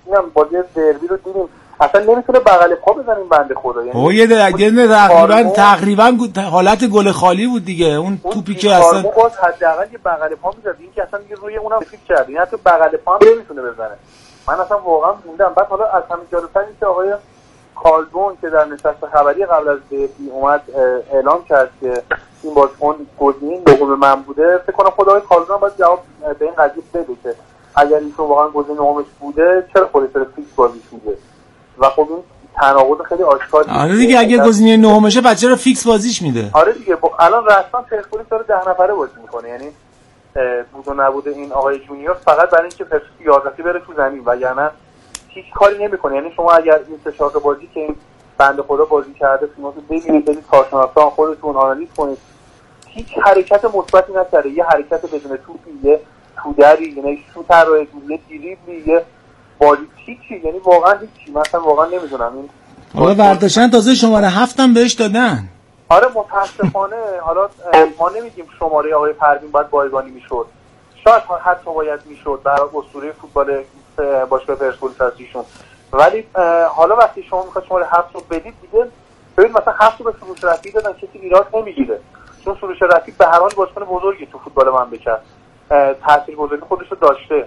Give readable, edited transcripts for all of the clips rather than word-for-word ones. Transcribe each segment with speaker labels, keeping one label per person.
Speaker 1: میگم بازی دربی رو دیدیم اصلا نمیتونه بغل پا بزنیم بنده خدا.
Speaker 2: یعنی یه تقریبا حالت گل خالی بود دیگه. اون توپی که اصلا
Speaker 1: باز حداقل یه بغل پا میزد، این که اصلا دیگه روی اونم فکر کرد، این حتی بغل پا هم نمیتونه بزنه. من اصلا واقعا موندم. بعد حالا از همین جالب‌تر این که آقای کالدون که در نشست خبری قبل از دربی اومد اعلام کرد که این بازیکن گزینه نهم من بوده، فکر کنم خود آقای کالدون باید جواب به این قضیه بده که اگر ایشون واقعا گزینه نهمش بوده چرا خودش رو فیکس بازیش میده. و خب این تناقض خیلی آشکاری.
Speaker 2: آره دیگه اگه گزینه نهمشه بچه رو فیکس بازیش میده.
Speaker 1: آره دیگه الان رسما پرسپولیس داره 10 نفره بازی میکنه، یعنی بود و نبود این آقای جونیور فقط برای اینکه پرسپولیس 11 بره تو زمین و یعنی هیچ کاری نمیکنه. یعنی شما اگر این سه چهار بازی که این بنده خدا بازی کرده فیلماتو ببینید، برید کارشناسان خودتون آنالیز کنید، هیچ حرکت مثبتی نکرده. یه حرکت بدون توپی، یه تودری، یعنی شوت رو یه دریبلی، یه بازی هیچی، یعنی واقعا هیچی. مثلا واقعا نمیدونم این
Speaker 2: حالا برداشتن تازه شماره 7 هم بهش دادن.
Speaker 1: آره متاسفانه. حالا ما نمیگیم شماره آقای پروین باید بایگانی میشد، شاید حتی باید میشد برای اسطوره فوتبال باشگاه پرسپولیس از ایشون، ولی حالا وقتی شما میخواید شماره 7 رو بدید دیگه ببین مثلا 7 رو به سروش رفیعی دادن، کسی ایراد نمیگیره، چون سروش رفیعی به هر حال بازیکن بزرگی تو فوتبال مملکت تاثیرگذاری خودش رو داشته،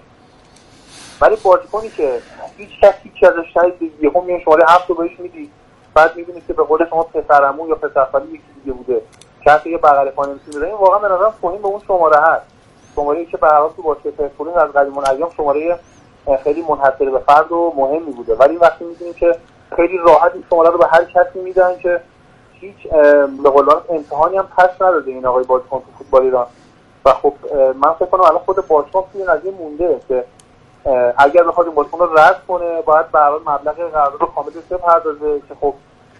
Speaker 1: ولی بازیکنی که هیچ کسی ازش شاید یهو میاد شماره 7 رو بهش میدی، بعد میبینید که به قول شما پسرعمو یا پسرخاله یکی دیگه بوده که حتی یه بغل پا نمی‌تونه. این واقعا به نظرم توهین به اون شماره هست، شماره‌ای که به هر حال تو باشگاه پرسپولیس از قدیم الایام شماره خیلی منحصر به فرد و مهمی بوده، ولی وقتی می‌بینید که خیلی راحت این شماره رو به هر کسی میدن که هیچ به قول امتحانی هم پس نداده این آقای بازیکن تو فوتبال ایران. و خب من فکر کنم الان خود باشگاه توی قضیه مونده که اگر بخواد این بازیکن رو رد کنه باید به هر حال مبلغ قرارداد رو کامل بپردازه که خب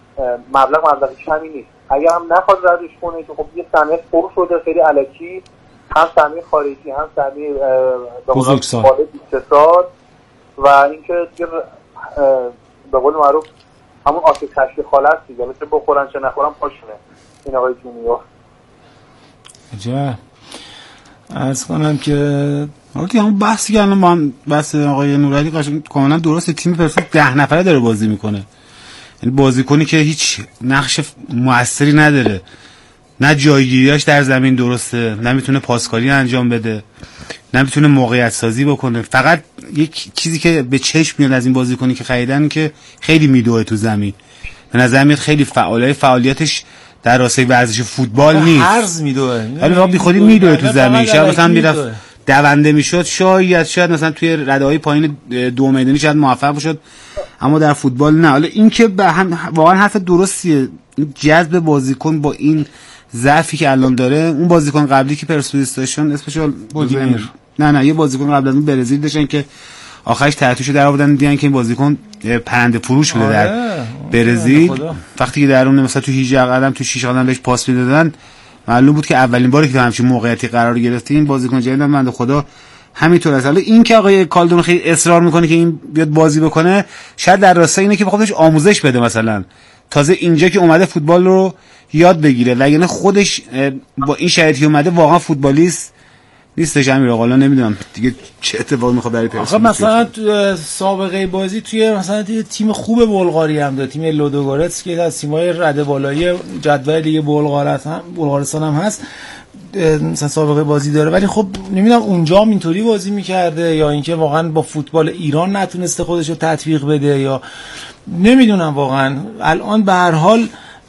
Speaker 1: مبلغ کمی نیست. اگر هم نخواد ردش کنه که خب یه صحنه پر شده خیلی الکی، هم صحنه خارجی هم صحنه
Speaker 2: بزرگسال
Speaker 1: اقتصاد و اینکه دیگه به قول معروف همون آسیب تشریح خالص دیگه، مثل بخورن چه نخورن پاشونه این آقای جونیور.
Speaker 2: عجب. عرض کنم که
Speaker 3: اوکی همون بحثی که الان ما بحث آقای نورعلی قشنگ کاملا درسته. تیم پرسپولیس 10 نفره داره بازی میکنه، یعنی بازیکنی که هیچ نقش موثری نداره، نه جایگیریاش در زمین درسته، نمیتونه پاسکاری انجام بده، نمیتونه موقعیت سازی بکنه. فقط یک چیزی که به چشم میاد از این بازیکنی که خریدن که خیلی میدوه تو زمین، به نظر میاد خیلی فعالیتش در راستای ورزش فوتبال نیست،
Speaker 2: هرز میدوه،
Speaker 3: ولی واقعا بیخودی میدوه تو زمین. شاید مثلا میرفت دونده میشد، شاید مثلا توی رده‌های پایین دو میدانی شاید موفق شد، اما در فوتبال نه. حالا این که واقعا حرف درستیه، جذب بازیکن با این ضعفی که الان داره. اون بازیکن قبلی که پرسپولیس داشتن اسپشال نه یه بازیکن قبل از اون برزیل داشتن که آخرش تحتیشو در آوردن، دیدن که این بازیکن پرنده فروش بوده در برزیل. وقتی که در اون مثلا تو 18 قدم تو 6 قدم بهش پاس میدادن معلوم بود که اولین باری که همچین موقعیتی قرار گرفته این بازیکن جدیدم بنده خدا همینطور است. حالا این که آقای کالدون خیلی اصرار میکنه که این بیاد بازی بکنه، شاید در راستای اینه که خودش آموزش بده، مثلا تازه اینجا که اومده فوتبال رو یاد بگیره، وگرنه خودش با این شرایطی اومده واقعا فوتبالیست نیستش. امیر آقا نمیدونم دیگه چه اتفاقی میخواد برای پرسپولیس.
Speaker 2: مثلا تو سابقه بازی توی مثلا تیم خوب بلغاری هم داره، تیم لودوگورتس که از تیم‌های رده بالایی جدول لیگ بلغارستان هم هست، مثلا سابقه بازی داره، ولی خب نمیدونم اونجا هم اینطوری بازی میکرده یا اینکه واقعا با فوتبال ایران نتونسته خودش رو تطبیق بده، یا نمیدونم واقعا. الان به هر حال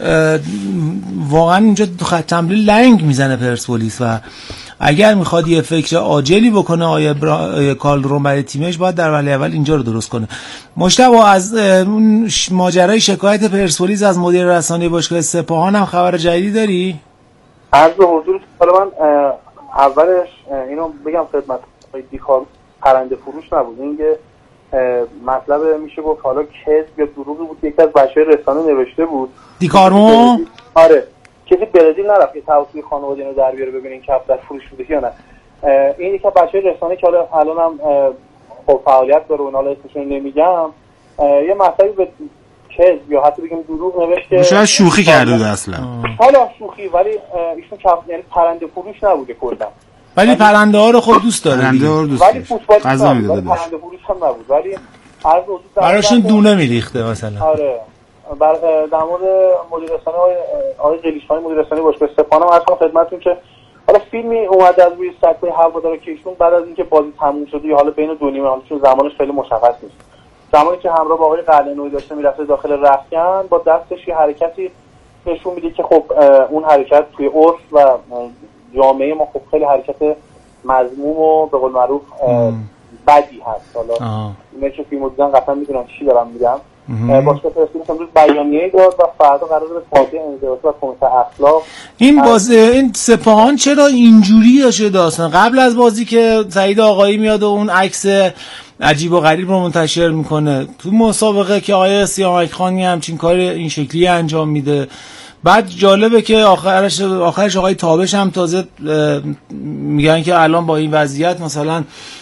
Speaker 2: واقعا اینجا خط حمله لنگ میزنه پرسپولیس و اگر میخواد یه فکر عاجلی بکنه آیه کالدرون برای تیمش باید در وهله اول اینجا رو درست کنه. مجتبی از اون ماجرای شکایت پرسپولیس از مدیر رسانه‌ای باشگاه سپاهان هم خبر جدیدی داری؟
Speaker 1: عرض به حضور حالا من اولش اینو بگم خدمت دیکار پرنده فروش نبود، این که مطلب میشه گفت حالا کذب یا دروغی بود که یکی از بچه‌های رسانه نوشته بود.
Speaker 2: دیکارمو؟
Speaker 1: آره، کسی برزیل نرفت که توسط خانواده اینو در بیاره ببینین کپ در فروش بوده یا نه. این یکی از بچه‌های رسانه که حالا الانم خب فعالیت داره و حالا اسمشون نمیگم، یه مطلبی به کذب یا حتی بگیم دروغ نوشته،
Speaker 3: شاید شوخی کرده اصلا.
Speaker 1: حالا شوخی، ولی ایشون یعنی پرنده فروش نبوده کلا،
Speaker 2: ولی پرنده ها رو خب دوست داره،
Speaker 3: پرنده ها رو دوست
Speaker 1: ولی فوتبال
Speaker 3: غذا میداده،
Speaker 1: پرنده فروش هم نبود، ولی
Speaker 2: براشون دونه میریخته مثلا.
Speaker 1: آره در مورد مدیر رسانه آقای قلیچخانی مدیر رسانه باشگاه سپاهان عرض کنم خدمتتون که حالا فیلمی اومده از روی سکوی هوادارا که ایشون بعد از اینکه بازی تموم شده یا حالا بین دو نیمه، حالا چون زمانش خیلی مشخص نیست، زمانی که همراه با آقای قلعه‌نویی داشته میرفته داخل رختکن با دستش یه حرکتی نشون میده که خب اون حرکت توی عرف و جامعه ما خب خیلی حرکت مذموم و به قول معروف بدی هست. حالا اینا که فیلمو دیدن قطعا میدونن چی دارم میگم. باشگاه پرسپولیس امروز بیانیه‌ای داد و فردا قراره به کمیته انضباطی و کمیته اخلاق
Speaker 2: این سپاهان چرا اینجوری شده اصلا؟ قبل از بازی که سعید آقایی میاد و اون عکس عجیب و غریب رو منتشر میکنه، تو مسابقه که آقای سیامک خانی همچین کار این شکلی انجام میده، بعد جالبه که آخرش آقای تابش هم تازه میگن که الان با این وضعیت مثلا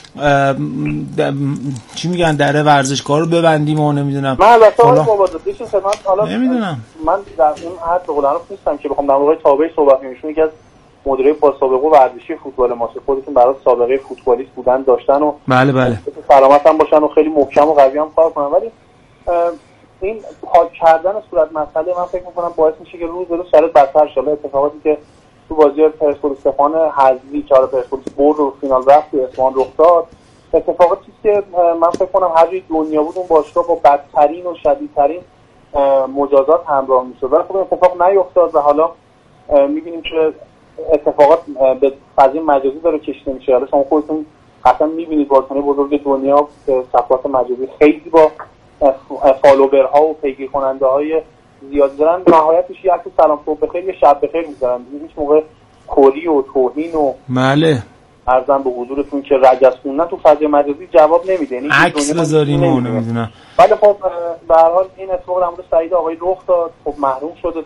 Speaker 2: چی میگن دره ورزشکار رو ببندیم و نمیدونم.
Speaker 1: من البته حالا
Speaker 2: نمیدونم،
Speaker 1: من در این حد به قول معروف نیستم که بخوام در مورد تابش صحبت کنم. ایشون یکی از مدیرای با سابقه ورزشی فوتبال ماست، خودشون برای سابقه فوتبالیست بودن داشتن و
Speaker 2: بله
Speaker 1: سلامت هم باشن و خیلی محکم و قوی هم کار کنن، ولی این پاک کردن صورت مسئله من فکر می‌کنم باعث میشه که روز به روز شرایط بدتر شه. اتفاقاتی که تو بازی پرسپولیس سپاهان حذفی که حالا پرسپولیس برد و فینال رفت تو اصفهان رخ داد، اتفاقاتی که من فکر کنم هر جای دنیا بود اون باشگاه با بدترین و شدیدترین مجازات همراه می‌شد، ولی خب اتفاق نیفتاد و حالا می‌بینیم که اتفاقات به فضای مجازی داره کشیده میشه. حالا شما خودتون حتما می‌بینید بازیکن بزرگ دنیا به صفحات مجازی خیلی با فالوورها و پیگیر کننده های زیاد دارن، نهایتش یک سلام صبح بخیر یا شب بخیر میذارن، هیچ موقع کوری و توهین و
Speaker 2: بله
Speaker 1: عرضم به حضورتون که رجز خوندن تو فضای مجازی جواب نمیده، یعنی
Speaker 2: عکس بذارین و نمیدونم.
Speaker 1: ولی خب به هر حال این اتفاق در مورد سعید آقایی رخ داد، خب محروم شد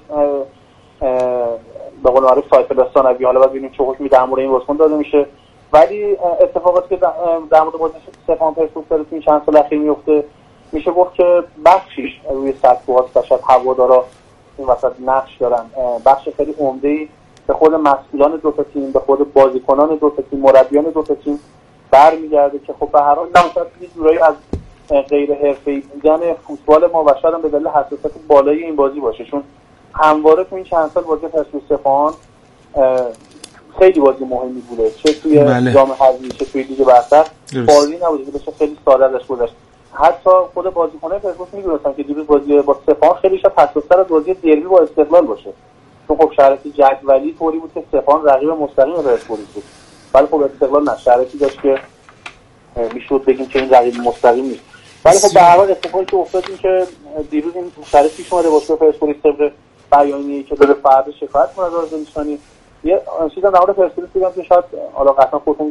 Speaker 1: به قول معروف سایت ثانوی. حالا بعد ببینیم چه حکمی در مورد این بازیکن داده میشه، ولی اتفاقاتی که در مورد بازی سپاهان پرسپولیس داره این چند سال اخیر میفته میشه گفت که بخشیش روی سطح واسه شاید هوادارا این وسط نقش دارن، بخش خیلی عمده‌ای به خود مسئولان دو تا تیم، به خود بازیکنان دو تا تیم، مربیان دو تا تیم برمیگرده که خب به هر حال مثلا یه جورایی از غیر حرفه‌ای بودن فوتبال ما و شاید هم به دلیل حساسیت بالای این بازی باشه، چون همواره تو این چند سال بازی پرسپولیس سپاهان خیلی بازی مهمی بوده، چه توی جام حذفی چه توی لیگ برتر بازی نبوده که بشه خیلی ساده ازش گذشت. حتی خود بازیکنان پرسپولیس می‌دونستن که دیروز بازی با سپاهان خیلی شاید حساس‌تر از بازی دربی با استقلال باشه، چون خب شرایط جدولی طوری بود که سپاهان رقیب مستقیم پرسپولیس بود، ولی خب استقلال نه شرایطی داشت که میشد بگیم که این رقیب مستقیم نیست. ولی خب به هر حال اتفاقی که افتاد این که دیروز این شرایط پیش اومده باشگاه پرسپولیس طبق بیانیه‌ای که داره فردا شکایت کنه از قلیچخانی. یه چیزا در مورد پرسپولیس بگم که شاید حالا قطعا خودتون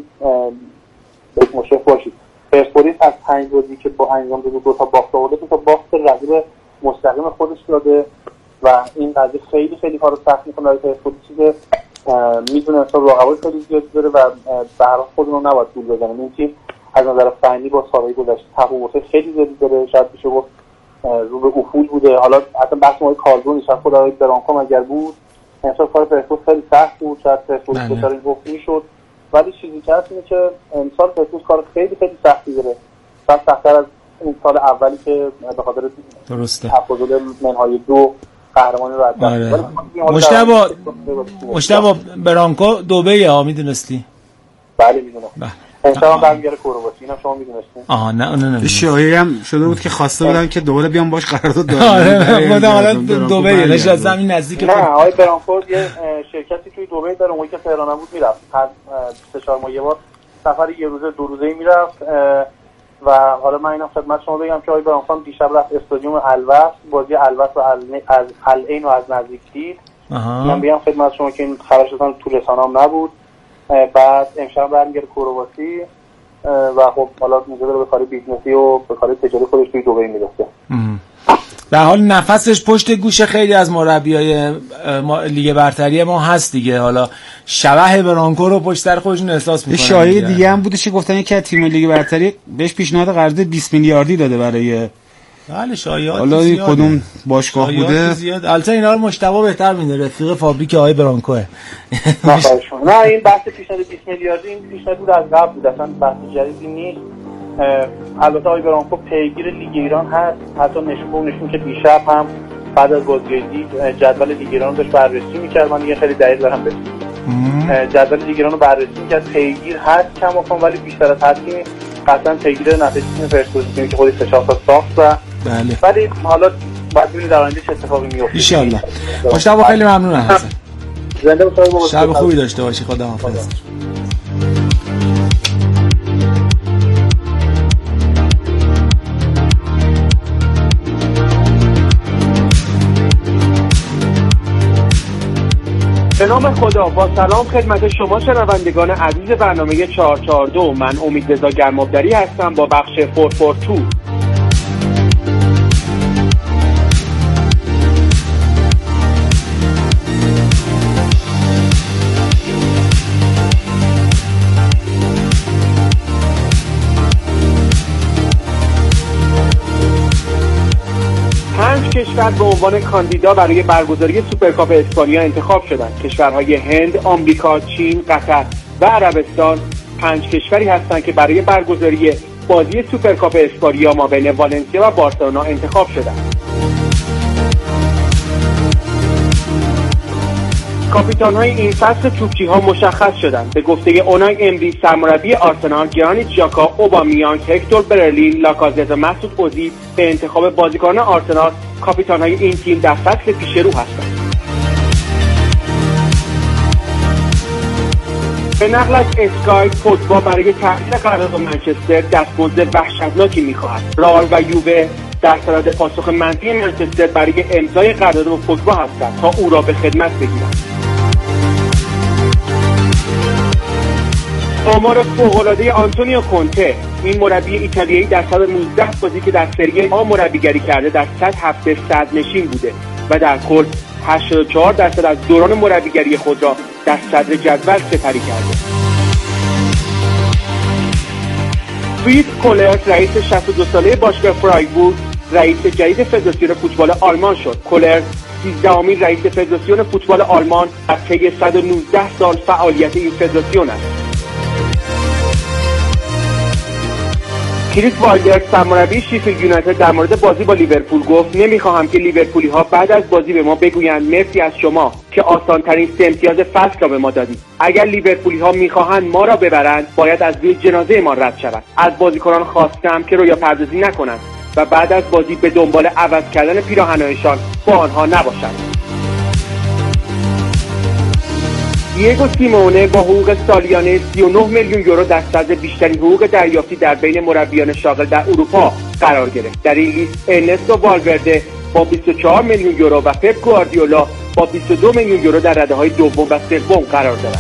Speaker 1: یک مشرف باشید. پرسپولیس از 5 بازی که با انجام داده 2 تا باخت آورده، 2 تا باخت رقیب مستقیم خودش داده و این قضیه خیلی خیلی کارو سخت می‌کنه برای پرسپولیس که میدونه اصلا رقابت خیلی زیادی داره و به هر حال خودمون رو نباید گول بزنیم. این تیم از نظر فنی با سال‌های گذشته تفاوت خیلی زیادی داره، شاید بشه گفت رو به افول بوده. حالا حتی بحث ما کالدون شاید خود آقای برانکو اگر بود امسال کار پرسپولیس خیلی سخت بود، شاید پرسپولیس بهتر این گفت میشد، ولی چیزی که هست اینه که امسال پرسپولیس کار خیلی خیلی سختی داره، شاید سخت‌تر از این سال اولی که به خاطر تفاضل منهای 2 قهرمانی رو از دست داد.
Speaker 2: مشتبه برانکو دبی ها میدونستی؟
Speaker 1: بله میدونم. انشاءالله برمیگره کرواسی، اینم شما میدونستین؟
Speaker 2: نه
Speaker 3: شایعه هم شده بود که خواسته بودن که دوباره بیان باش قرارداد دارن.
Speaker 2: آره خودم حالا دبی نشستم این نزدیک.
Speaker 1: نه آقای برانکو یه شرکتی توی دبی داره، اون که تهران بود میرفت هر 3-4 ماه یه بار سفر یه روزه 2 روزه‌ای میرفت و حالا من اینم خدمت شما بگم که آقای برانکو دیشب رفت استادیوم الوصل، بازی الوصل از العین و از نزدیک دید. من میگم خدمت شما که این خبرش اصلا تو رسانه‌ام نبود. بعد امشب برمیگره کرواسی و خب حالا میذاره به کار بیزنسی و به کار تجاری خودش توی دبی میرسه.
Speaker 2: در حال نفسش پشت گوش خیلی از مربیای لیگ برتری ما هست دیگه، حالا شبح برانکو رو پشت سر خودشون احساس میکنن.
Speaker 3: شایعه دیگه هم بودش که گفتن یکی از تیم لیگ برتری بهش پیشنهاد قرارداد 20 میلیاردی داده برای
Speaker 2: بله شایعات
Speaker 3: حالا کدوم باشگاه بوده
Speaker 2: البته اینا رو مشتبه بهتر میدونه، رفیق فابریک آقای برانکوه.
Speaker 1: نه این بحث پیشنهاد 20 میلیاردی این پیشنهاد بود از قبل بود، اصلا بحث جدیدی نیست البته آقای برانکو پیگیر لیگ ایران هست، حتی نشون که دیشب هم بعد از بازی لیگ جدول لیگ ایران رو داشت بررسی می‌کرد. من خیلی دقیق دارم جدول لیگ ایران رو بررسی می‌کرد، پیگیر هست کماکان، ولی بیشتر از هر تیمی قطعا پیگیر نتایج تیم پرسپولیس که خودش 4 تا ساخت و
Speaker 2: بله.
Speaker 1: ولی حالا بعد ببینید در آینده چه اتفاقی میفته ان
Speaker 2: شاء الله. مشتاق خیلی ممنونم حسن.
Speaker 1: زنده باشید.
Speaker 2: شب خوبی داشته باشی. خداحافظ.
Speaker 4: به نام خدا، با سلام خدمت شما شنوندگان عزیز برنامه 442. من امیدرضا گرمابدری هستم با بخش 442. کشور به عنوان کاندیدا برای برگزاری سوپرکاپ اسپانیا انتخاب شدند. کشورهای هند، آمریکا، چین، قطر و عربستان 5 کشوری هستند که برای برگزاری بازی سوپرکاپ اسپانیا مابین والنسیا و بارسلونا انتخاب شدند. کاپیتان‌های این فصل توپچی‌ها مشخص شدند. به گفته اونای امری، سرمربی آرسنال گرانیت ژاکا، اوبامیانگ، هکتور برلین، لاکازت و مسعود اوزیل به انتخاب بازیکنان آرسنال کاپیتان‌های این تیم در فصل پیش رو هستند. به نقل از اسکای، پوگبا برای تغییر قرارداد منچستر دستمزد وحشتناکی می‌خواهد. رئال و یووه در صدد پاسخ منفی منچستر برای امضای قرارداد با پوگبا هستند تا او را به خدمت بگیرند. آمار فوق‌العاده آنتونیو کونته، این مربی ایتالیایی در سال 19 بازی که در سری آ مربیگری کرده در 100 هفته صدرنشین بوده و در کل 84% از دوران مربیگری خود را در صدر جدول سپری کرده. فریتز کولرز رئیس 62 ساله باشگاه فرایبورگ رئیس جدید فدراسیون فوتبال آلمان شد. کولرز 13مین رئیس فدراسیون فوتبال آلمان از طی 119 سال فعالیت این فدراسیون است. کریس وایلدر سرمربی شیفیلد یونایتد در مورد بازی با لیورپول گفت نمیخواهم که لیورپولی ها بعد از بازی به ما بگویند مرسی از شما که آسان ترین 3 امتیاز فصل را به ما دادید. اگر لیورپولی ها میخواهند ما را ببرند باید از روی جنازه ما رد شود. از بازیکنان خواستم که رویا پردازی نکنند و بعد از بازی به دنبال عوض کردن پیراهن‌هایشان با آنها نباشند. دیگو سیمونه با حقوق سالیانه 39 میلیون یورو در صدر بیشترین حقوق دریافتی در بین مربیان شاغل در اروپا قرار گرفت. در این لیست ارنستو والورده با 24 میلیون یورو و پپ گواردیولا با 22 میلیون یورو در رده‌های دوم و سوم قرار دارند.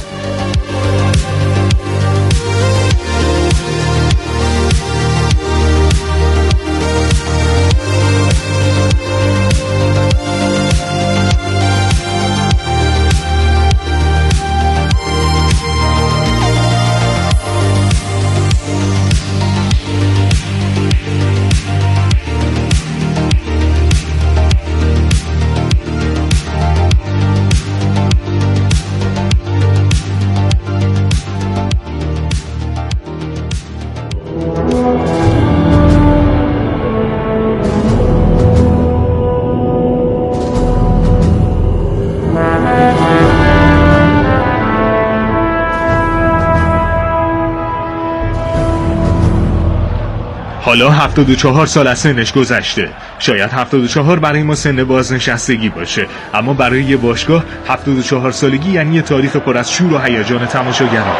Speaker 5: حالا 74 سال از سنش گذشته. شاید 74 برای ما سن بازنشستگی باشه، اما برای یه باشگاه 74 سالگی یعنی یه تاریخ پر از شور و هیجان تماشاگران،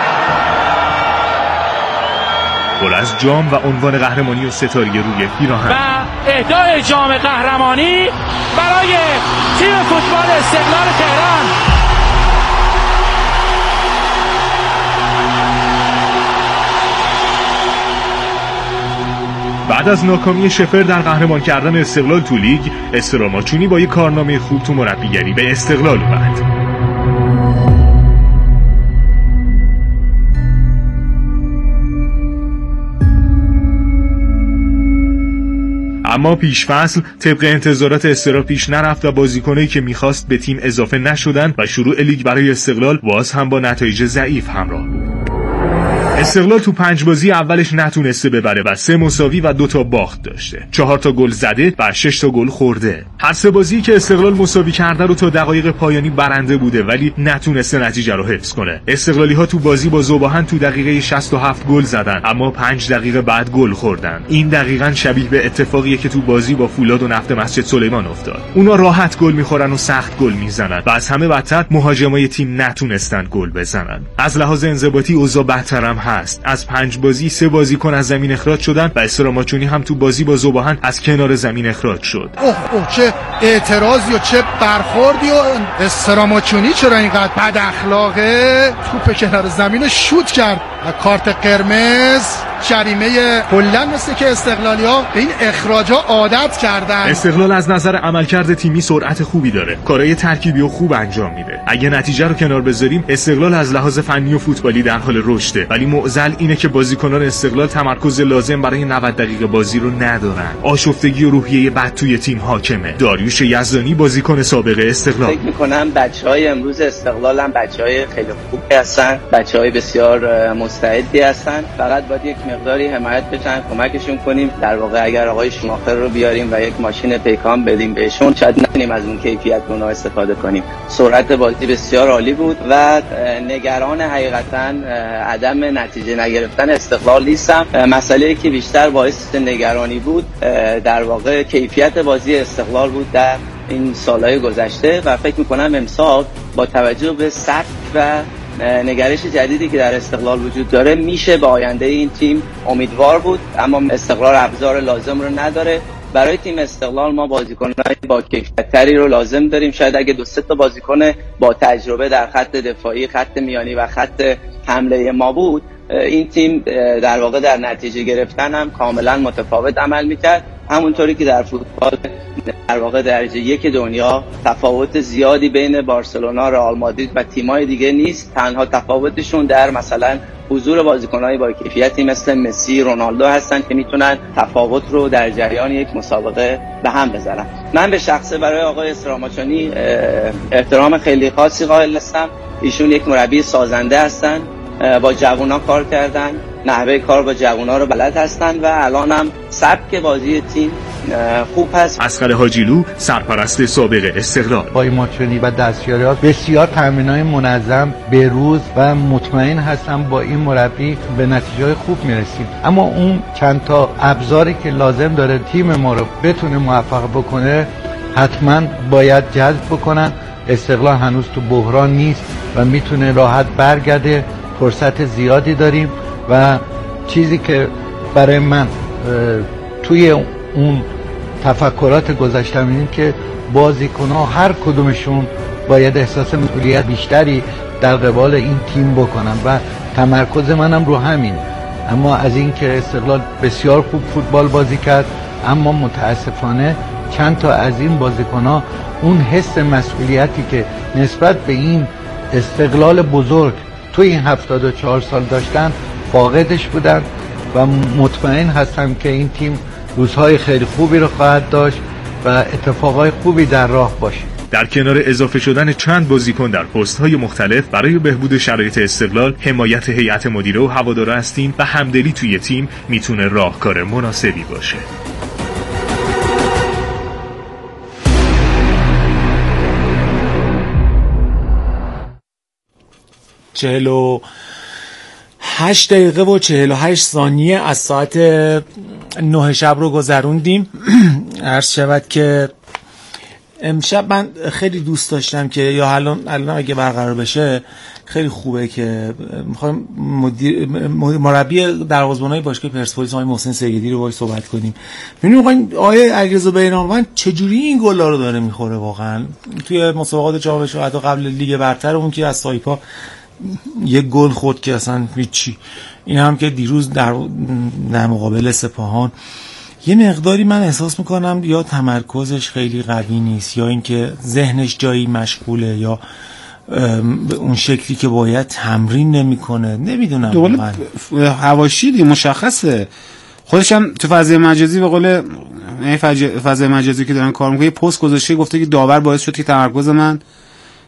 Speaker 5: پر از جام و عنوان قهرمانی و ستاره روی پیراهن
Speaker 6: و اهدای جام قهرمانی برای تیم فوتبال استقلال تهران.
Speaker 5: بعد از ناکامی شفر در قهرمان کردن استقلال تو لیگ، استراماچونی با یک کارنامه خوب تو مربیگری به استقلال اومد. اما پیش فصل طبق انتظارات استرا پیش نرفت و بازیکنایی که میخواست به تیم اضافه نشدن و شروع لیگ برای استقلال باز هم با نتایج ضعیف همراه بود. استقلال تو 5 بازی اولش نتونسته ببره و 3 مساوی و 2 تا باخت داشته. 4 تا گل زده و 6 تا گل خورده. هر 3 بازی که استقلال مساوی کرده رو تا دقایق پایانی برنده بوده ولی نتونسته نتیجه رو حفظ کنه. استقلالی‌ها تو بازی با ذوباهن تو دقیقه 67 گل زدن اما 5 دقیقه بعد گل خوردن. این دقیقاً شبیه به اتفاقیه که تو بازی با فولاد و نفت مسجد سلیمان افتاد. اونا راحت گل می‌خورن و سخت گل می‌زنن و از همه بدتر مهاجمای تیم نتونستن گل بزنن. از لحاظ انضباطی اوضاع بدتر هم هست. از 5 بازی 3 بازیکن از زمین اخراج شدن و استراماچونی هم تو بازی با ذوباهن از کنار زمین اخراج شد.
Speaker 7: اوه چه اعتراضی و چه برخوردی و استراماچونی چرا اینقدر بد اخلاقه؟ توپ کنار زمین شوت کرد و کارت قرمز جریمه. کلا مثل که استقلالی‌ها به این اخراجا عادت کردن.
Speaker 5: استقلال از نظر عملکرد تیمی سرعت خوبی داره. کارهای ترکیبی و خوب انجام میده. اگه نتیجه رو کنار بذاریم استقلال از لحاظ فنی و فوتبالی در حال رشده ولی معضل اینه که بازیکنان استقلال تمرکز لازم برای 90 دقیقه بازی رو ندارن. آشفتگی و روحیه بد توی تیم حاکمه. داریوش یزدانی بازیکن سابق استقلال.
Speaker 8: فکر می‌کنم بچه‌های امروز استقلال هم بچه‌های خیلی خوبی هستن. بچه‌های بسیار مستعدی هستن. فقط باید یک مقداری حمایت بشن، کمکشون کنیم. در واقع اگر آقای شوماخر رو بیاریم و یک ماشین پیکان بدیم بهشون شاید نتونیم از اون کیفیت اونها استفاده کنیم. سرعت بازی بسیار عالی بود و نگران حقیقتا عدم نتیجه نگرفتن استقلال نیستم. مسئله‌ای که بیشتر باعث نگرانی بود در واقع کیفیت بازی استقلال بود در این سالهای گذشته و فکر می‌کنم امسال با توجه به سبک و نگرش جدیدی که در استقلال وجود داره میشه به آینده این تیم امیدوار بود، اما استقلال ابزار لازم رو نداره. برای تیم استقلال ما بازیکنان با کیفیت‌تری رو لازم داریم. شاید اگه 2-3 تا بازیکن با تجربه در خط دفاعی، خط میانی و خط حمله ما بود این تیم در واقع در نتیجه گرفتن هم کاملا متفاوت عمل میکرد. همونطوری که در فوتبال در واقع درجه 1 دنیا تفاوت زیادی بین بارسلونا، رئال مادرید و تیم‌های دیگه نیست. تنها تفاوتشون در مثلا حضور بازیکن‌های با کیفیتی مثل مسی، رونالدو هستن که میتونن تفاوت رو در جریان یک مسابقه به هم بذارن. من به شخصه برای آقای استراماچونی احترام خیلی خاصی قائل هستم. ایشون یک مربی سازنده هستن، با جوونا کار کردن، نحوه کار با جوونا رو بلد هستن و الان هم سبک بازی تیم خوب هست.
Speaker 5: اصغر حاجیلو سرپرست سابق استقلال.
Speaker 9: با ماچونی و دستیاریات بسیار تمرینای منظم به روز و مطمئن هستم با این مربی به نتیجه خوب میرسیم. اما اون چند تا ابزاری که لازم داره تیم ما رو بتونه موفق بکنه حتما باید جذب بکنن. استقلال هنوز تو بحران نیست و میتونه راحت برگرده. فرصت زیادی داریم و چیزی که برای من توی اون تفکرات گذاشتم این که بازیکن‌ها هر کدومشون باید احساس مسئولیت بیشتری در قبال این تیم بکنن و تمرکز منم رو همین. اما از این که استقلال بسیار خوب فوتبال بازی کرد اما متاسفانه چند تا از این بازیکن‌ها اون حس مسئولیتی که نسبت به این استقلال بزرگ توی این 74 سال داشتن فاقدش بودن و مطمئن هستم که این تیم روزهای خیلی خوبی رو خواهد داشت و اتفاقای خوبی در راه باشه.
Speaker 5: در کنار اضافه شدن چند بازیکن در پست‌های مختلف برای بهبود شرایط استقلال، حمایت هیئت مدیره و هوادارا از تیم و همدلی توی تیم میتونه راهکار مناسبی باشه.
Speaker 2: چهلو 8 دقیقه و 48 ثانیه از ساعت 9 شب رو گذروندیم. عرض شود که امشب من خیلی دوست داشتم که یا الان اگه برقرار بشه خیلی خوبه که میخوایم مربی دروازه‌بانای باشگاه پرسپولیس آقای محسن سیدی رو باهاش صحبت کنیم. ببینیم آقای علیرضا بیرانوند چجوری این گلا رو داره میخوره واقعا توی مسابقات جام جهانی حتی قبل لیگ برتر اون که از سایپا یک گل خورد که اصلا هیچی. این هم که دیروز در مقابل سپاهان یه مقداری من احساس میکنم یا تمرکزش خیلی قوی نیست یا اینکه ذهنش جایی مشغوله یا به اون شکلی که باید تمرین نمیکنه. نمیدونم
Speaker 3: حواشی دیگه مشخصه. خودش هم تو فضای مجازی به قول فضای مجازی که دارن کار میکنه یه پست گذاشته گفته که داور باعث شد که تمرکز من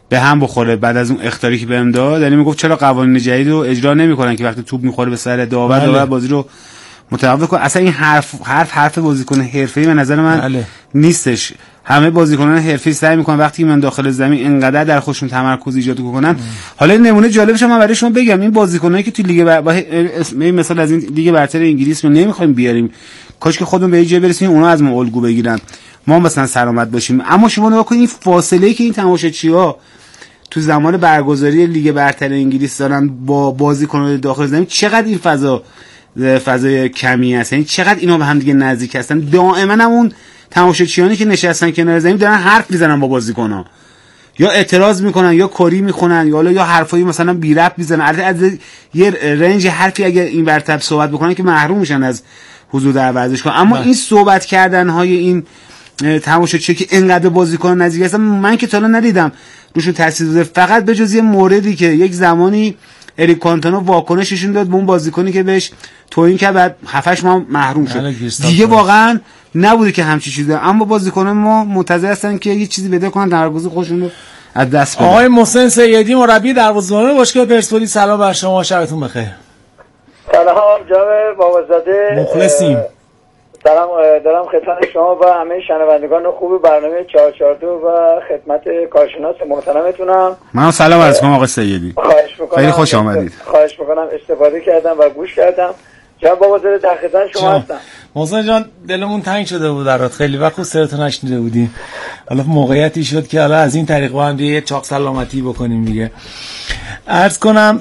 Speaker 3: به هم بخوره بعد از اون اخطاری که بهم داد. یعنی میگفت چرا قوانین جدید رو اجرا نمیکنن که وقتی توپ میخوره به سر داور بازی رو متوقف کنه. اصلا این حرف بازیکن حرفه‌ای به نظر من نیستش. همه بازیکنان حرفه‌ای سعی میکنن وقتی من داخل زمین اینقدر در خودشون تمرکز ایجاد کنن. حالا نمونه جالبش من برای شما بگم، این بازیکنایی که تو لیگ مثلا از این لیگ برتر انگلیس رو نمیخوایم بیاریم، کاش که خودمون به جای برسیم اونا از ما الگو بگیرن، ما مثلا سلامت باشیم. اما شما نگاه کنید این فاصله‌ای که این تماشاگرها تو زمان برگزاری لیگ برتر انگلیس دارن با بازیکنان داخل زمین، چقدر این فضای کمی هست، یعنی چقدر اینا به هم دیگه نزدیک هستن. دائما هم اون تماشاگرانی که نشستن کنار زمین دارن حرف میزنن با بازیکن‌ها، یا اعتراض میکنن یا کری میخونن یا حرفایی مثلا بی ربط میزنن. از یه رنج حرفی اگر این برتر صحبت بکنن که محروم میشن از حضور در ورزشگاه. اما این صحبت کردن های این تماشاگرها که انقدر بازیکن نزدیک هستن من که تا الان ندیدم روشون تاثیر بذاره، فقط به جز یه موردی که یک زمانی اریک کانتونا واکنششون داد به اون بازیکنی که بهش توهین کرد، بعد 7-8 ماه محروم شد دیگه. واقعا نبوده که همچین چیزی، اما بازیکنان ما منتظر هستن که یه چیزی بده کنن دروازه خودشون رو از دست بدن.
Speaker 2: آقای محسن سیدی مربی دروازه‌بان باشگاه پرسپولیس، سلام بر شما، شبتون بخیر.
Speaker 10: سلام جناب بابازاده،
Speaker 2: مخلصیم.
Speaker 10: سلام دارم خدمت شما و همه شنوندگان خوب برنامه 442 و خدمت کارشناس محترمتونم.
Speaker 3: من سلام عرض کنم آقای سیدی.
Speaker 10: خواهش می‌کنم.
Speaker 3: خیلی خوش آمدید.
Speaker 10: خواهش می‌کنم، استفاده کردم و گوش کردم. جناب بابازاده در خدمت شما هستم.
Speaker 2: محسن جان دلمون تنگ شده بود برات، خیلی وقت صداتو نشنیده بودیم. حالا موقعیتی شد که حالا از این طریق با هم یه چاق سلامتی بکنیم دیگه. عرض کنم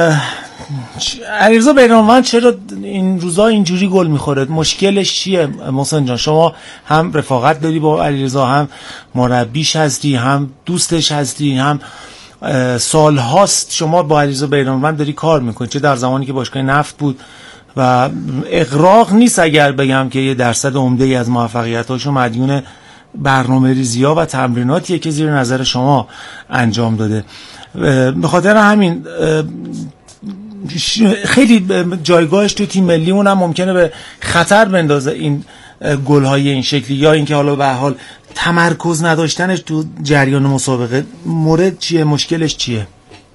Speaker 2: علیرضا بیرانوند چرا این روزا اینجوری گل میخوره؟ مشکلش چیه محسن جان؟ شما هم رفاقت داری با علیرضا، هم مربیش هستی، هم دوستش هستی، هم سال هاست شما با علیرضا بیرانوند داری کار میکنی، چه در زمانی که باشگاه نفت بود و اغراق نیست اگر بگم که یه درصد عمده‌ای از موفقیتاشو مدیون برنامه‌ریزی‌ها و تمریناتیه که زیر نظر شما انجام داده. به خاطر همین خیلی جایگاهش تو تیم ملی اونم ممکنه به خطر بندازه این گل‌های این شکلی، یا اینکه حالا به هر حال تمرکز نداشتنش تو جریان مسابقه. مورد چیه؟ مشکلش چیه؟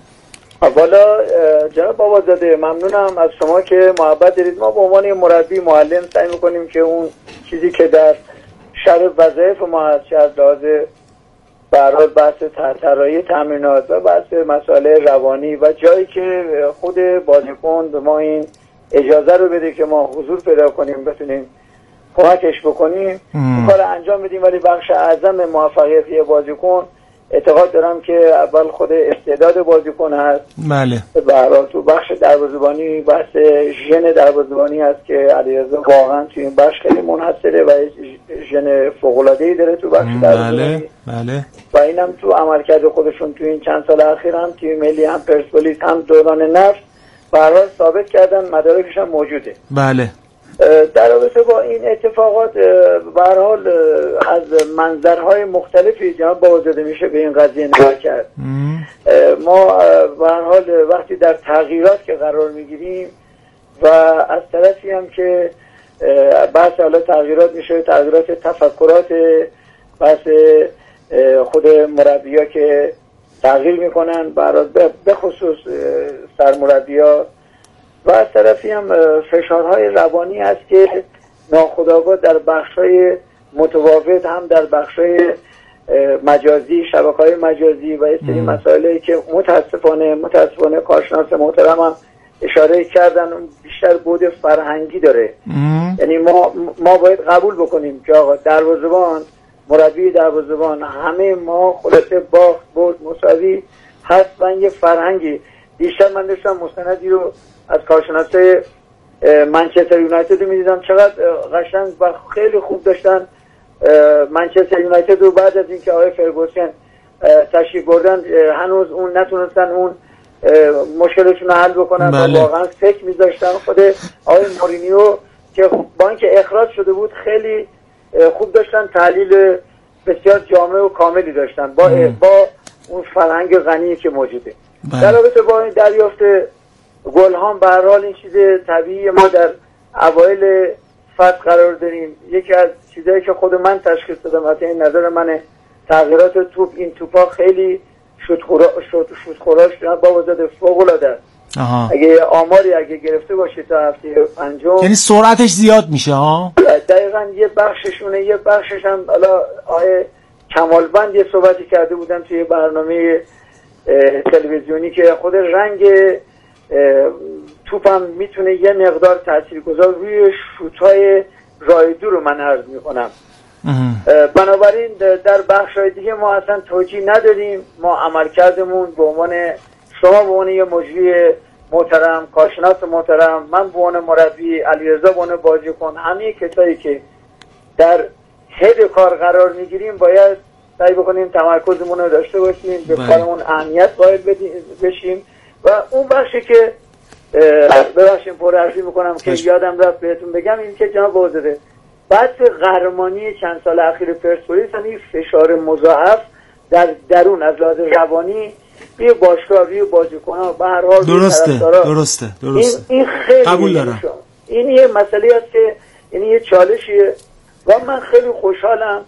Speaker 10: والا جناب بابازاده ممنونم از شما که محبت دارید. ما به عنوان مربی معلم سعی می‌کنیم که اون چیزی که در شرح وظایف ما هست، از لحاظ برای بحث طراحی تمرینات و بحث مسائل روانی و جایی که خود بازیکن به ما این اجازه رو بده که ما حضور پیدا کنیم، بتونیم کمکش بکنیم این کار انجام بدیم. ولی بخش اعظم موفقیت یه بازیکن اعتقاد دارم که اول خود استعداد بازیکن هست.
Speaker 2: بله.
Speaker 10: برای تو بخش دروازه‌بانی بحث ژن دروازه‌بانی هست که علیرضا واقعا تو این بخش خیلی منحصره و ژن فوق‌العاده‌ای داره تو بخش دروازه‌بانی.
Speaker 2: بله.
Speaker 10: و اینم تو عملکرد خودشون تو این چند سال اخیر هم تیم ملی، هم پرسپولیس، هم دوران نفت به هر حال ثابت کردن، مدارکش هم موجوده.
Speaker 2: بله.
Speaker 10: در رابطه با این اتفاقات به هر حال از منظرهای مختلفی جناب بابازاده میشه به این قضیه نگاه کرد. ما به هر حال وقتی در تغییرات که قرار میگیریم و از طرفی هم که بحث حالا تغییرات میشه، تغییرات تفکرات، بحث خود مربی‌ها که تغییر میکنن، به خصوص سرمربی‌ها، و از طرفی هم فشارهای روانی هست که ناخودآگاه در بخش‌های متفاوت، هم در بخش‌های مجازی، شبکه‌های مجازی و یه سری مسائلی که متاسفانه کارشناس محترم هم اشاره کردن بیشتر بود فرهنگی داره. یعنی ما باید قبول بکنیم که آقا دروازه‌بان، مربی دروازه‌بان، همه ما خلاصه باخت برد مساوی هست و یه فرهنگی. بیشتر من داشتم مستندی رو از کارشناسای منچستر یونایتد می‌دیدم، چقدر قشنگ و خیلی خوب داشتن منچستر یونایتد رو بعد از اینکه آقای فرگوسن تشریف بردن هنوز اون نتونستن اون مشکلشون رو حل بکنن.
Speaker 2: بله.
Speaker 10: و واقعا فکر می‌ذاشتن خود آقای مورینیو که با اینکه اخراج شده بود خیلی خوب داشتن تحلیل بسیار جامع و کاملی داشتن با اون فرهنگ غنی که موجوده. در رابطه با این دریافت گل ها به هر حال این چیز طبیعی ما در اوایل فصل قرار داریم. یکی از چیزایی که خود من تشخیص دادم، البته این نظر منه، تغییرات توپ، این توپا خیلی شوت خوراش بابازاده فوق العاده است. اگه آماری اگه گرفته باشه تا هفته پنجم،
Speaker 2: یعنی سرعتش زیاد میشه ها.
Speaker 10: دقیقاً یه بخششونه، یه بخشش هم حالا آقای کمالبند یه صحبتی کرده بودن توی برنامه تلویزیونی که خود رنگ توپم میتونه یه مقدار تاثیرگذار روی شوت‌های رایدو رو من عرض میکنم. بنابراین در بخش‌های دیگه ما اصلا توجیه نداریم. ما عملکردمون به عنوان شما به عنوان یه مجری محترم، کارشناس محترم، من به عنوان مربی، علیرضا به عنوان بازیکن، همه کسایی که در هد کار قرار میگیریم باید سعی بکنیم تمرکزمون رو داشته باشیم، به کارمون اهمیت قائل بشیم. و اون بخشی که ببخشید پرحرفی میکنم که یادم رفت بهتون بگم، این که جناب آزاده بحث قهرمانی چند سال اخیر پرسپولیس این فشار مضاعف در درون از لحاظ روانی روی باشگاه، روی بازیکن‌ها، به هر حال
Speaker 2: درسته.
Speaker 10: این خیلی
Speaker 2: قبول دارم.
Speaker 10: این یه مسئله است که یعنی یه چالشیه و من خیلی خوشحالم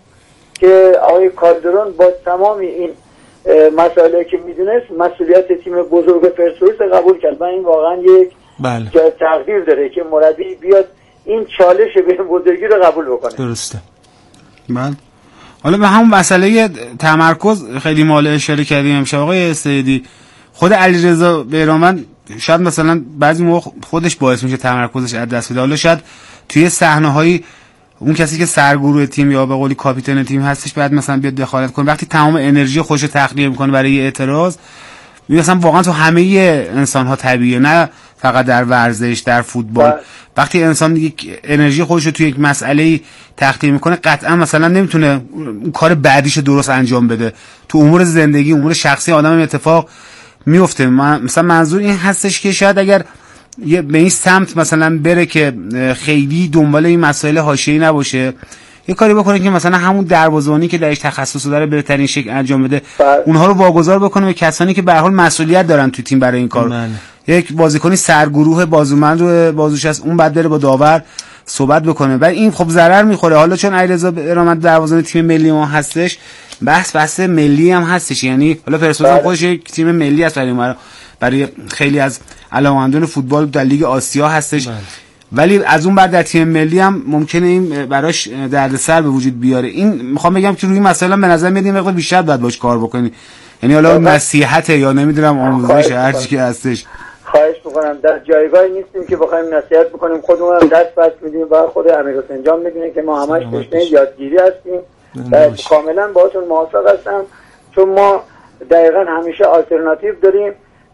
Speaker 10: که آقای کالدرون با تمام این مسائلی که میدونست مسئولیت تیم بزرگ پرسپولیس قبول کرد و این واقعا یک تقدیر داره که مربی بیاد این چالش به بزرگی رو قبول بکنه.
Speaker 3: درسته. بله. حالا به همون مسئله تمرکز خیلی مال اشاره کردیم امشب آقای سیدی. خود علیرضا بهرامند شاید مثلا بعضی موقع خودش باعث میشه تمرکزش از دست بده. حالا شاید توی صحنه‌های اون کسی که سرگروه تیم یا به قولی کاپیتان تیم هستش بعد مثلا بیاد دخالت کنه، وقتی تمام انرژی خودش رو تخلیه میکنه برای اعتراض، مثلا واقعا تو همه انسان ها طبیعیه، نه فقط در ورزش، در فوتبال. وقتی انسان دیگه انرژی خودش رو توی یک مسئله تخلیه میکنه قطعا مثلا نمیتونه اون کار بعدیش درست انجام بده. تو امور زندگی، امور شخصی آدم این اتفاق میفته. مثلا منظور این هستش که شاید اگر به این سمت مثلا بره که خیلی دنبال این مسائل حاشیه‌ای نباشه، یه کاری بکنه که مثلا همون دروازه‌بانی که درش تخصص داره بهترین شکل انجام بده، اونها رو واگذار بکنه به کسانی که به هر حال مسئولیت دارن تو تیم برای این کار. یک بازیکنی سرگروه بازومند رو بازوش هست، اون بعد بره با داور صحبت بکنه و این خب ضرر میخوره. حالا چون علیرضا بهرامند دروازه‌بان تیم ملی ما هستش، بحث ملی هم هستش، یعنی حالا پرسپولیس خودش یک تیم ملی است برای خیلی از علاقه‌مندان فوتبال در لیگ آسیا هستش. ولی از اون بعد در تیم ملی هم ممکنه این براش دردسر به وجود بیاره. این میخوام بگم که روی مسائل به نظر میاد مقدار بیشتر باید باش کار بکنی، یعنی حالا نصیحت یا نمیدونم آموزش هر چی که هستش.
Speaker 10: خواهش میکنم، در جایگاهی نیستیم که بخوایم نصیحت بکنیم، خودمون دست بس میدیم و خود امیرحسین جان میدونه که ما همش تشنه یادگیری هستیم و کاملا باهاتون موافق هستم، چون ما دقیقاً همیشه آلترناتیو داریم.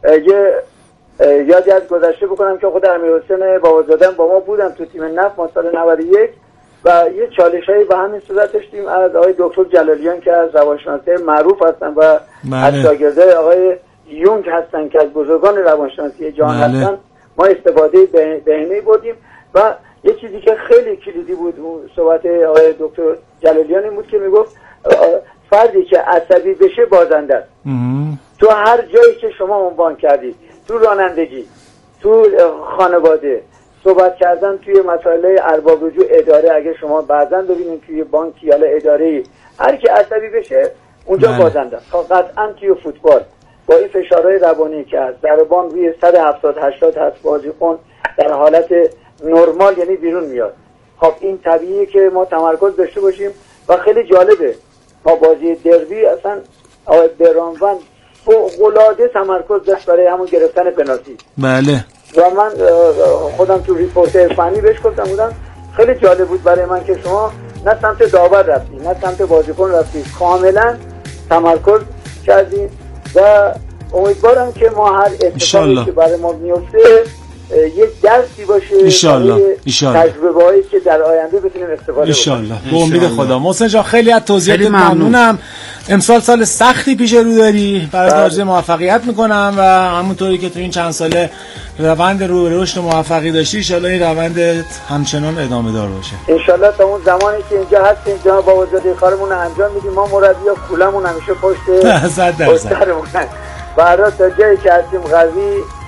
Speaker 10: یادی از گذشته بکنم که خود امیرحسین بابازاده با ما بودن تو تیم نفت ما سال 91 و یه چالشایی به همین صورت داشتیم از آقای دکتر جلالیان که از روانشناسی معروف هستن و از شاگردای آقای یونگ هستن که از بزرگان روانشناسی جهان هستن. ما استفاده بهینه‌ای بردیم و یه چیزی که خیلی کلیدی بود صحبت آقای دکتر جلالیان این بود که میگفت فردی که عصبی بشه بازنده است. تو هر جایی که شما عنوان کردید، تو رانندگی، تو خانواده، صحبت کردن توی مسائل ارباب رجوع اداره، اگه شما بعضا ببینید توی بانکی یا اداره‌ای هر کی عصبی بشه اونجا بازنده است. قطعا توی فوتبال با این فشارهای روانی که هست، ضربان روی 170 80 هست، بازیکن در حالت نرمال یعنی بیرون میاد. خب این طبیعیه که ما تمرکز داشته باشیم و خیلی جالبه ما بازی دربی اصلا آقای بهرامند فوق‌العاده تمرکز داشت برای همون گرفتن پنالتی.
Speaker 2: بله.
Speaker 10: و من خودم تو ریپورت فنی بهش گفتم بودم خیلی جالب بود برای من که شما نه سمت داور رفتی نه سمت بازیکن رفتی، کاملا تمرکز کردیم و امیدوارم که ما هر اتفاقی که برای ما میفته یک درسی باشه
Speaker 2: ایشالله.
Speaker 10: تجربه‌هایی که در آینده بتونیم استفاده
Speaker 2: کنیم. به امید خدا. محسن جان خیلی از توضیحات ممنونم. امسال سال سختی پیش رو داری، برات آرزوی موفقیت میکنم و همونطوری که تو این چند ساله روند رو رشد موفقی داشتی، ان شاءالله این روند همچنان ادامه دار باشه.
Speaker 10: ان شاءالله تا اون زمانی که اینجا هستیم جناب بابازاده کارمون رو انجام میدیم. ما مربی‌ها پولمون همیشه پشت
Speaker 2: 100%.
Speaker 10: برای تا جایی که هستیم قوی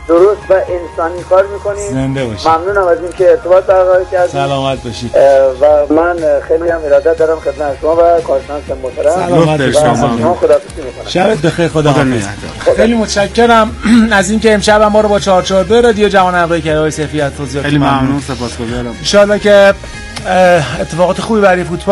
Speaker 10: درست و انسانی کار میکنید.
Speaker 2: زنده باشید.
Speaker 10: ممنونم از اینکه ارتباط برقرار کردید.
Speaker 2: سلامت باشید.
Speaker 10: و من خیلی هم ارادت دارم خدمت شما و کارشناس محترم.
Speaker 2: سلامت باشید.
Speaker 10: شما خداحافظی میکنم.
Speaker 2: شبت بخیر. خدا خیلی متشکرم از اینکه امشب ما رو با 442 رادیو جوان همراهی کردید. آقای سیفی توضیحات
Speaker 3: خیلی ممنون. سپاسگزارم.
Speaker 2: ان شاءالله که اتفاقات خوبی برای فوتبال